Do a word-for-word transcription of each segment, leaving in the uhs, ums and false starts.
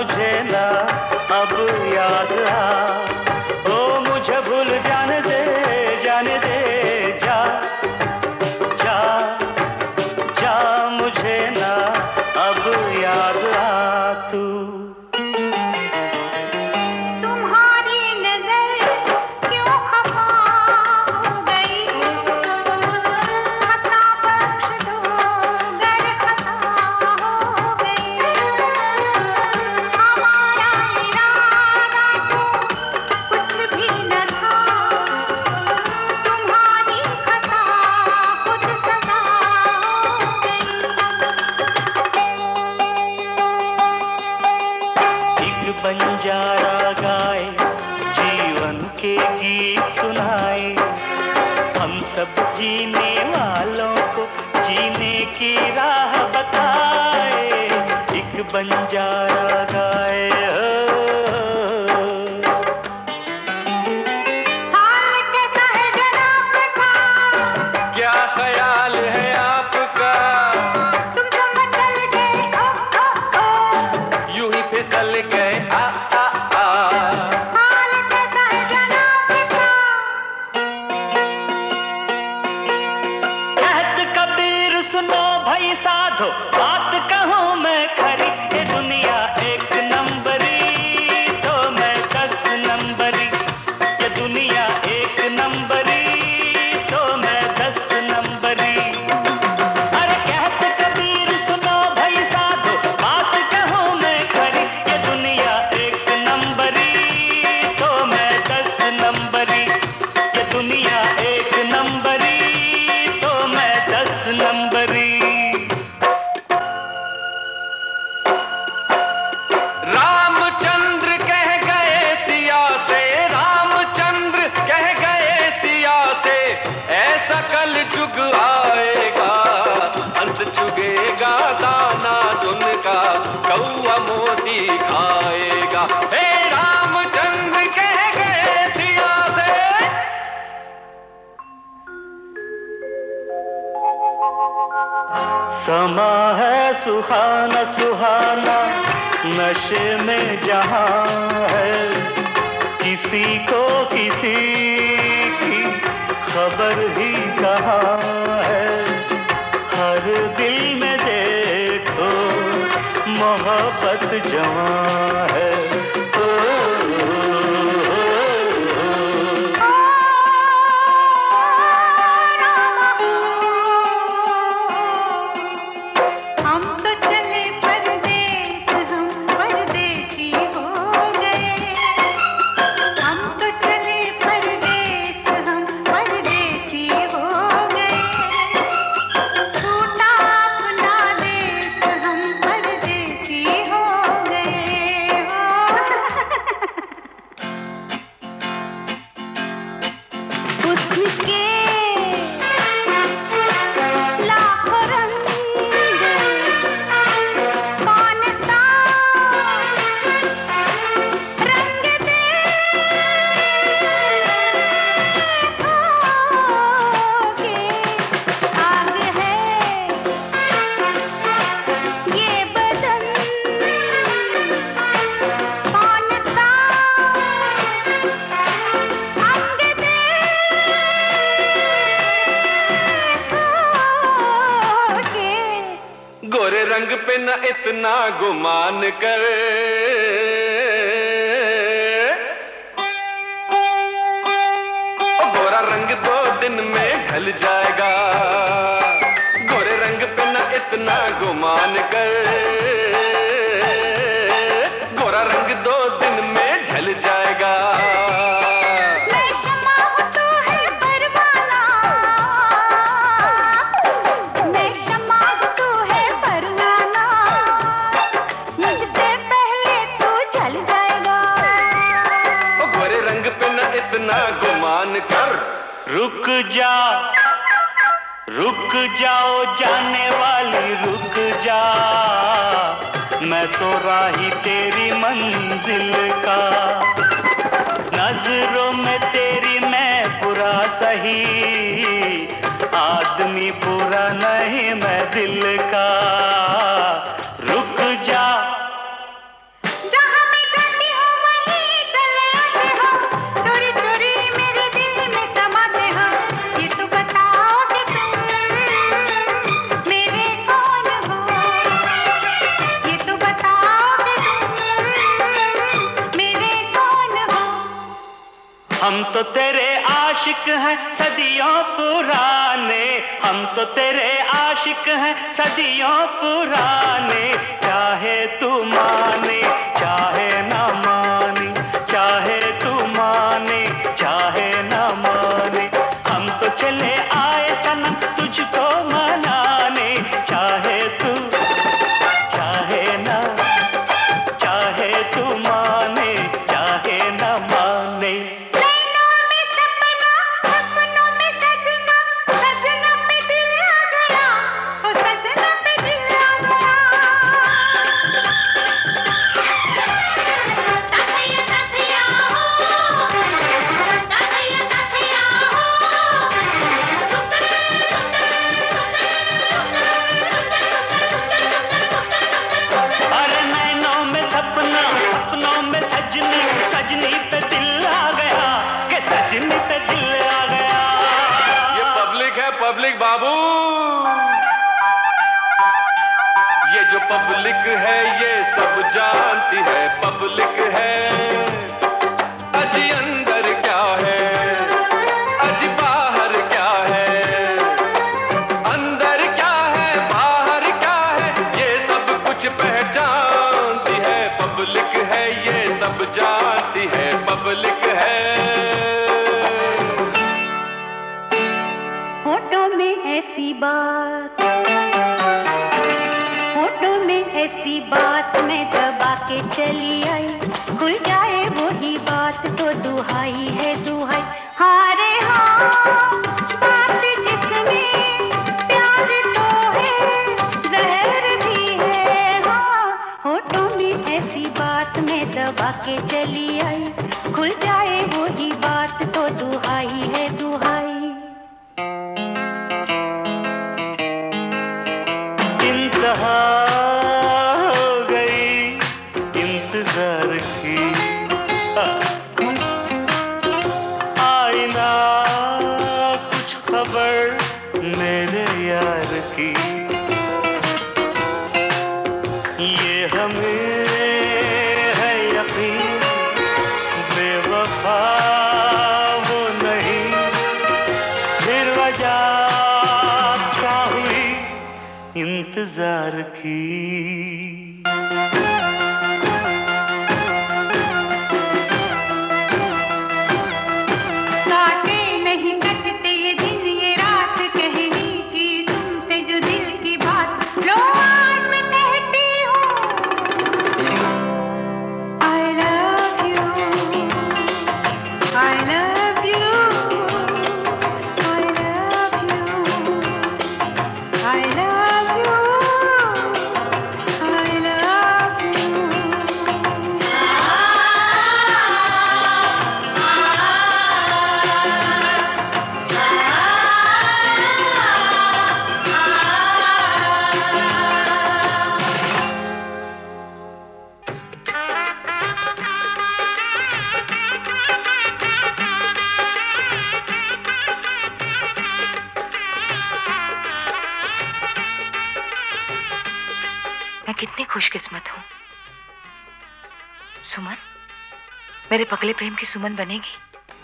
मुझे ना अब याद आ, ओ मुझे भूल जाने दे, जाने दे, जा जा जा, मुझे ना अब याद आ तू। बंजारा गाए, जीवन के गीत सुनाए, हम सब जीने वालों को जीने की राह बताए। एक बंजारा गाए, हाल कैसा है जनाब का, क्या ख्याल है आपका, तुम तो मचल गए ओ ओ ओ, यूं ही फिसल गए आ आ आ। हाल कैसा है जनाब का, कहत कबीर सुनो भाई साधो, बात कहूँ मैं खरी, ये दुनिया एक नंबरी तो मैं दस नंबरी, ये दुनिया एक नंबरी तो मैं दस नंबरी। अरे कहत कबीर सुनो भाई साधो, बात कहूँ मैं खरी, ये दुनिया एक नंबरी तो मैं दस नंबरी, ये दुनिया एक नंबरी तो मैं दस नंबरी। रामचंद्र कह गए सिया से, रामचंद्र कह गए सिया से, ऐसा कल जुग आएगा, हंस चुगेगा दाना दुन का, कौआ मोती खाएगा। हे रामचंद्र कह गए सिया से। समा है सुहाना सुहाना, नशे में जहां है, किसी को किसी की खबर ही कहाँ है। हर दिल में देखो मोहब्बत जवां है। ओ, हम तो चले परदेस, हम परदेसी हो गए, हम तो चले परदेस, हम परदेसी हो गए, छूटा अपना देश, हम परदेसी हो गए हो। उसके लाखों रंग, कौन सा रंग देखोगे, आग है ये बदन, कौन सा अंग देखोगे। गोरे रंग पे न इतना गुमान कर, ओ गोरा रंग दो दिन में ढल जाएगा, गोरे रंग पे न इतना गुमान कर, गोरा रंग दो दिन में ढल जाएगा। मैं शम्मा हूँ तू है परवाना, मैं शम्मा हूँ तू है परवाना, मुझसे पहले तू जल जाएगा। ओ गोरे रंग पे न इतना गुमान कर, रुक जा रुक जाओ जाने वाली रुक जा, मैं तो राही तेरी मंजिल का, नजरों में तेरी मैं बुरा सही, आदमी बुरा नहीं मैं दिल का। रुक जा जा हम तो तेरे आशिक हैं सदियों पुराने, हम तो तेरे आशिक हैं सदियों पुराने। चाहे तू माने चाहे ना माने, चाहे तू माने चाहे ना माने, हम तो चले आए सनम तुझको मनाने। चाहे तू चाहे ना, चाहे तू माने चाहे ना माने। सजनी पे दिल आ गया कि सजनी पे दिल आ गया। ये पब्लिक है पब्लिक बाबू, ये जो पब्लिक है ये सब जानती है पब्लिक है। अजी अंदर क्या है अजी बाहर क्या है, अंदर क्या है बाहर क्या है, ये सब कुछ पहचानती है पब्लिक है, ये सब जानती है पब्लिक है। होठों में ऐसी बात, होठों में ऐसी बात मैं दबा के चली आई, खुल जाए वही बात तो दुहाई है दुहाई। हाँ रे हाँ बात जिसमें प्यार तो है जहर भी है। हाँ होठों में ऐसी बात मैं दबा के चली आई, खुल जाए वही बात तो दुहाई है दुहाई। इंतहा हो गई इंतजार की, आईना कुछ खबर मेरे यार की, ये हमें है यकीन बेवफा वो नहीं, फिर वजह क्या हुई इंतजार की। काटे नहीं कटते ये दिन ये रात, कहनी की तुमसे जो दिल की बात, लो आज मैं कहती हूँ I love you, I love you, I love you, I love you, I love you। मैं कितनी खुशकिस्मत हूँ। सुमन मेरे पगले प्रेम की सुमन बनेगी।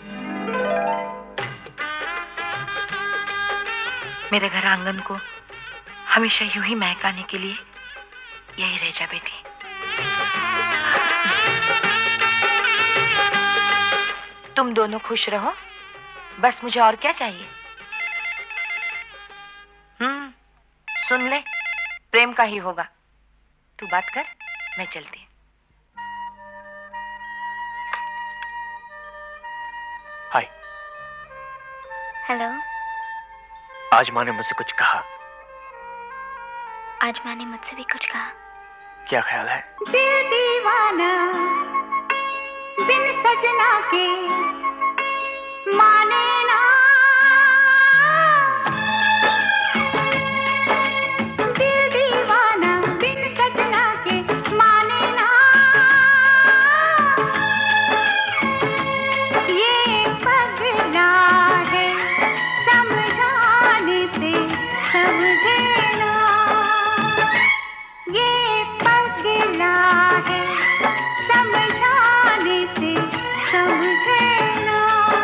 मेरे घर आंगन को हमेशा यूं ही महकाने के लिए यही रह जा बेटी। तुम दोनों खुश रहो, बस मुझे और क्या चाहिए। हम्म सुन ले, प्रेम का ही होगा। तू बात कर, मैं चलती। हाय। हेलो। आज माँ ने मुझसे कुछ कहा। आज माँ ने मुझसे भी कुछ कहा। क्या ख्याल है? दिल दीवाना बिन सजना के माने ना, दिल दीवाना बिन सजना के माने ना, ये पगला है समझाने से समझे ना, ये पगला है समझाने से समझे ना।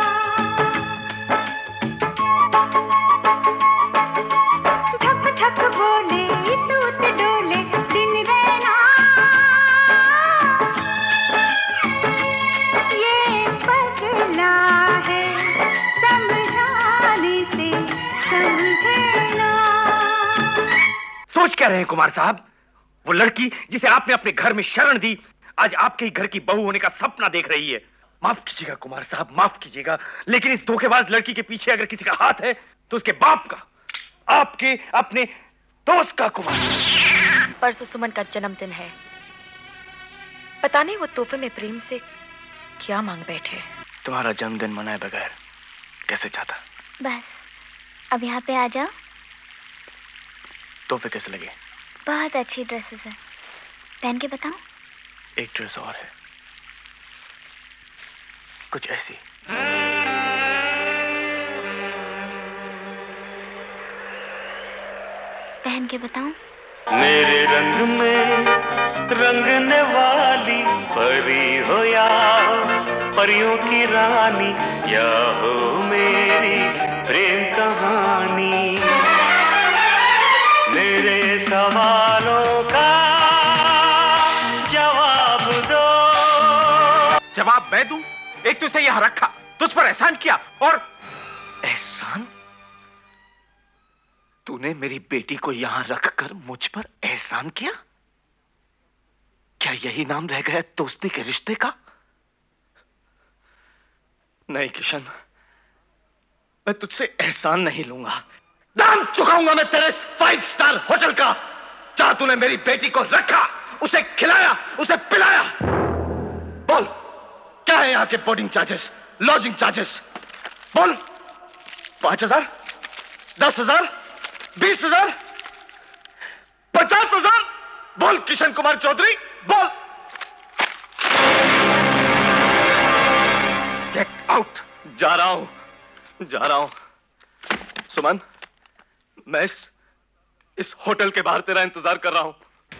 कह रहे हैं कुमार साहब? वो लड़की जिसे आपने अपने घर में शरण दी, आज आपके ही घर की बहू होने का सपना देख रही है। माफ कीजिएगा कुमार साहब, माफ कीजिएगा, लेकिन इस धोखेबाज लड़की के पीछे अगर किसी का हाथ है तो उसके बाप का, आपके अपने दोस्त का। कुमार, परसों सुमन का जन्मदिन है। पता नहीं वो तोहफे में प्रेम से क्या मांग बैठे। तुम्हारा जन्मदिन मनाए बगैर कैसे जाता? बस अब यहाँ पे आ जाओ। तोहफे कैसे लगे? बहुत अच्छी ड्रेसेस है, पहन के बताऊं? एक ड्रेस और है, कुछ ऐसी। पहन के बताऊं? मेरे रंग में रंगने वाली परी हो या परियों की रानी, या हो मेरी प्रेम कहानी। मेरे सवालों का जवाब दो। जवाब मैं दूं? एक तो उसे यहां रखा, तुझ पर एहसान किया, और एहसान? तूने मेरी बेटी को यहां रखकर मुझ पर एहसान किया? क्या यही नाम रह गया दोस्ती के रिश्ते का? नहीं किशन, मैं तुझसे एहसान नहीं लूंगा। दाम चुकाऊंगा मैं तेरे फाइव स्टार होटल का। जहां तूने मेरी बेटी को रखा, उसे खिलाया, उसे पिलाया। बोल, क्या है यहाँ के बोर्डिंग चार्जेस, लॉजिंग चार्जेस? बोल, पांच हजार, दस हजार, बीस हजार, पचास हजार? बोल किशन कुमार चौधरी, बोल। Get out. जा रहा हूं, जा रहा हूं। सुमन, मैं इस इस होटल के बाहर तेरा इंतजार कर रहा हूं।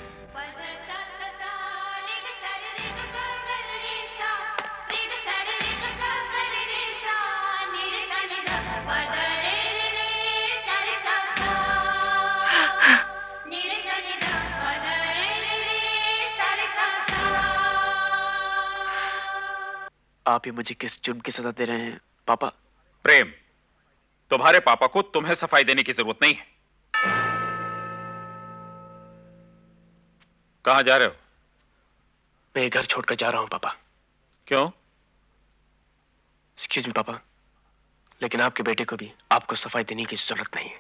आप ये मुझे किस जुर्म की सजा दे रहे हैं पापा? प्रेम, तुम्हारे पापा को तुम्हें सफाई देने की जरूरत नहीं है। कहां जा रहे हो? मैं ये घर छोड़कर जा रहा हूं पापा। क्यों? एक्सक्यूज मी पापा, लेकिन आपके बेटे को भी आपको सफाई देने की जरूरत नहीं है।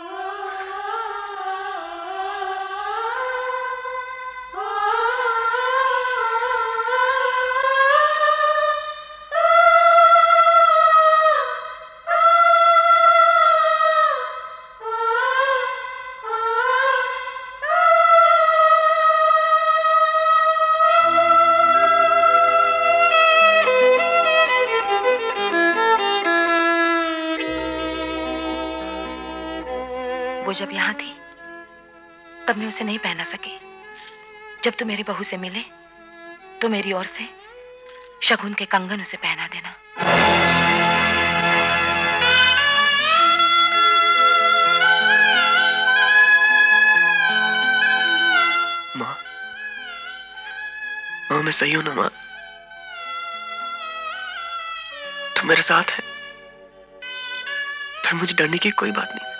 जब यहाँ थी तब मैं उसे नहीं पहना सकी। जब तू मेरी बहू से मिले तो मेरी ओर से शगुन के कंगन उसे पहना देना। माँ, माँ मैं सही हूं ना माँ? तू मेरे साथ है, फिर मुझे डरने की कोई बात नहीं।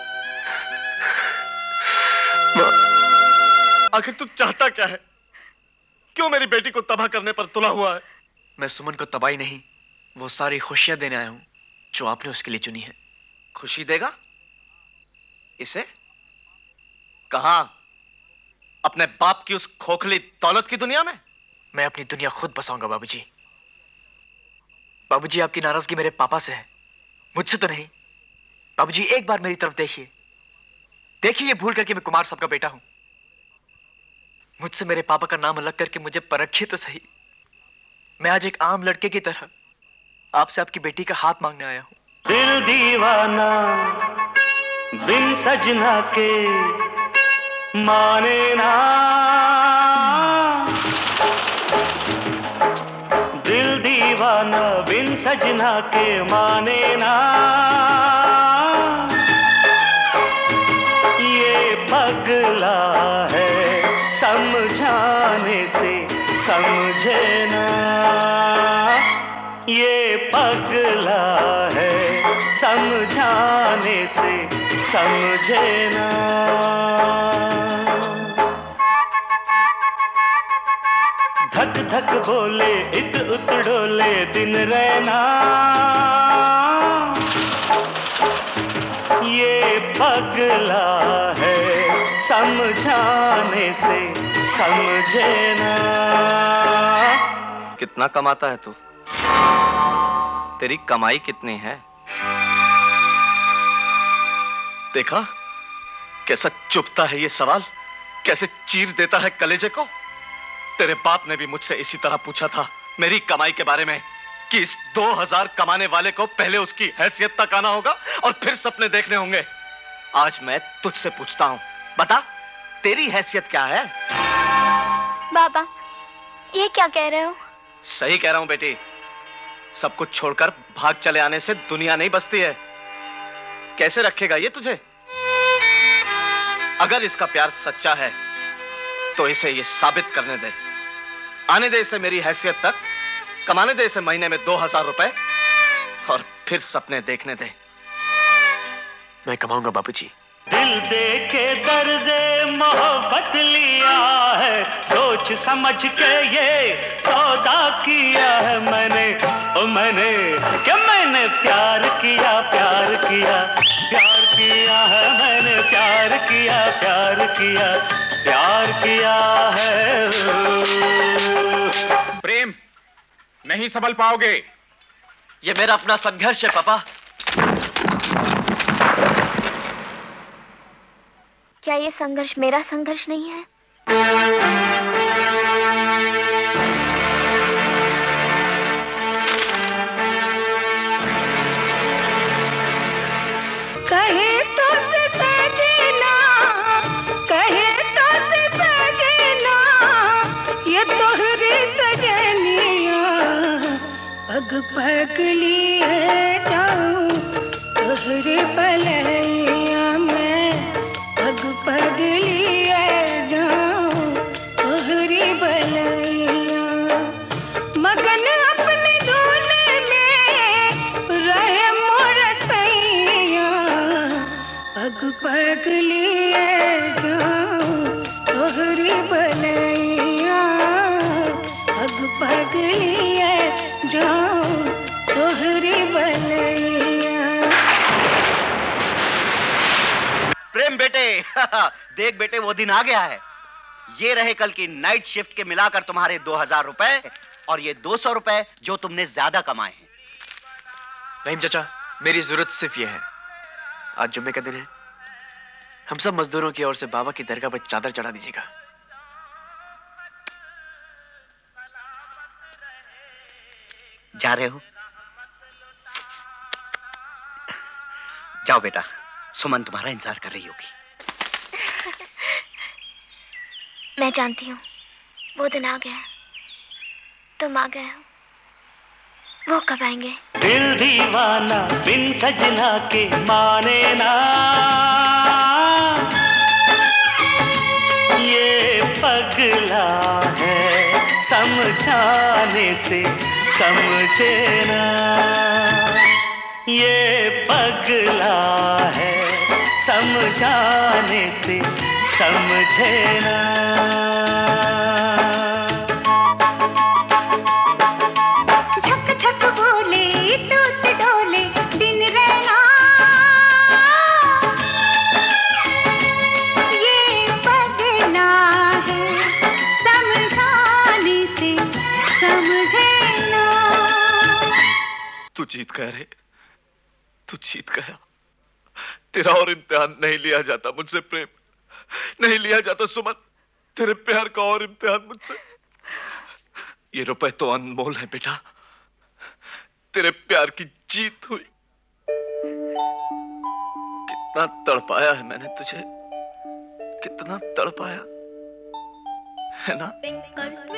आखिर तू चाहता क्या है? क्यों मेरी बेटी को तबाह करने पर तुला हुआ है? मैं सुमन को तबाही नहीं, वो सारी खुशियां देने आया हूं जो आपने उसके लिए चुनी है। खुशी देगा इसे? कहां? अपने बाप की उस खोखली दौलत की दुनिया में? मैं अपनी दुनिया खुद बसाऊंगा बाबूजी। बाबूजी, आपकी नाराजगी मेरे पापा से है, मुझसे तो नहीं। बाबूजी, एक बार मेरी तरफ देखिए, देखिए ये भूल करके मैं कुमार साहब का बेटा हूं। मुझसे मेरे पापा का नाम अलग करके मुझे परखिए तो सही। मैं आज एक आम लड़के की तरह आपसे आपकी बेटी का हाथ मांगने आया हूं। दिल दीवाना बिन सजना के माने ना, दिल दीवाना बिन सजना के माने ना। ये पगला है समझाने से समझे ना, ये पगला है समझाने से समझे ना। धक धक बोले इत उत डोले दिन रैना, ये पगला है समझाने से समझे ना। कितना कमाता है तू? तेरी कमाई कितनी है? देखा कैसा चुभता है ये सवाल, कैसे चीर देता है कलेजे को। तेरे बाप ने भी मुझसे इसी तरह पूछा था मेरी कमाई के बारे में, कि इस दो हजार कमाने वाले को पहले उसकी हैसियत तक आना होगा और फिर सपने देखने होंगे। आज मैं तुझसे पूछता हूं, बता तेरी हैसियत क्या है? बाबा, ये क्या कह रहे हो? सही कह रहा हूं बेटी, सब कुछ छोड़कर भाग चले आने से दुनिया नहीं बसती है। कैसे रखेगा ये तुझे? अगर इसका प्यार सच्चा है तो इसे ये साबित करने दे, आने दे इसे मेरी हैसियत तक, कमाने दे इसे महीने में दो हजार रुपए और फिर सपने देखने दे। मैं कमाऊंगा बाबूजी। दिल दे के दर्द मोहब्बत लिया है, सोच समझ के ये सौदा किया है मैंने, ओ मैंने क्या मैंने प्यार किया प्यार किया प्यार किया है मैंने, प्यार किया प्यार किया प्यार किया है। प्रेम, नहीं संभल पाओगे। ये मेरा अपना संघर्ष है पापा। क्या ये संघर्ष मेरा संघर्ष नहीं है? कहे तो से सजना, कहे तो से सजना, ये तोहरी सजनिया, पग पग लिए जाऊं तोहरे पलैया में, पग पग लिए जाऊं तोहरी बलैया। मगन अपने धोने में रहे मोर सैया, पग पग लिए जाऊं तोहरी बलैया, पग पग लिए जाऊं तोहरी बलैया। प्रेम बेटे देख बेटे, वो दिन आ गया है। ये रहे कल की नाइट शिफ्ट के मिलाकर तुम्हारे दो हजार रुपए और ये दो सौ रुपए जो तुमने ज्यादा कमाए हैं। रहीम चाचा, मेरी जरूरत सिर्फ ये है, आज जुम्मे का दिन है, हम सब मजदूरों की ओर से बाबा की दरगाह पर चादर चढ़ा दीजिएगा। जा रहे हो? जाओ बेटा, सुमन तुम्हारा इंतजार कर रही होगी। मैं जानती हूँ वो दिन आ गया, तुम आ गए हो, वो कब आएंगे? दिल दीवाना बिन सजना के माने ना, ये पगला है समझाने से समझे ना, ये पगला है समझाने से समझे ना। ठक ठक बोले टूट डोले दिन रहना, ये पगला है समझाने से समझे ना। तू जीत गया रे, तू जीत गया। तेरा और इम्तिहान नहीं लिया जाता मुझसे प्रेम, नहीं लिया जाता सुमन, तेरे प्यार का और इम्तिहान मुझसे। ये रुपए तो अनमोल है बेटा, तेरे प्यार की जीत हुई। कितना तड़पाया है मैंने तुझे, कितना तड़पाया है ना।